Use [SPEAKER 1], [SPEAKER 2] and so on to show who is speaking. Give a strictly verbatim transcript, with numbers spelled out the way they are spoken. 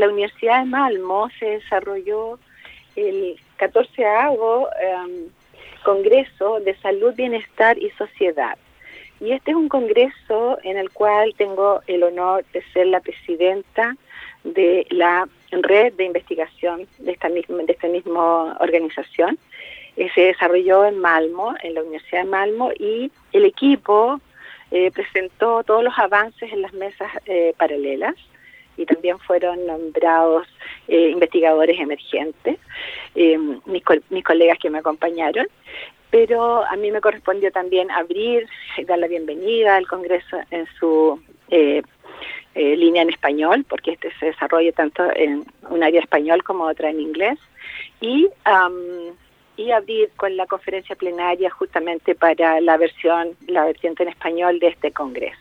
[SPEAKER 1] la Universidad de Malmo se desarrolló el catorceavo eh, Congreso de Salud, Bienestar y Sociedad. Y este es un congreso en el cual tengo el honor de ser la presidenta de la red de investigación de esta misma, de esta misma organización. Eh, se desarrolló en Malmo, en la Universidad de Malmo, y el equipo eh, presentó todos los avances en las mesas eh, paralelas, y también fueron nombrados eh, investigadores emergentes, eh, mis, co- mis colegas que me acompañaron. Pero a mí me correspondió también abrir, dar la bienvenida al Congreso en su eh, eh, línea en español, porque este se desarrolla tanto en un área español como otra en inglés, y, um, y abrir con la conferencia plenaria justamente para la versión, la vertiente en español de este Congreso.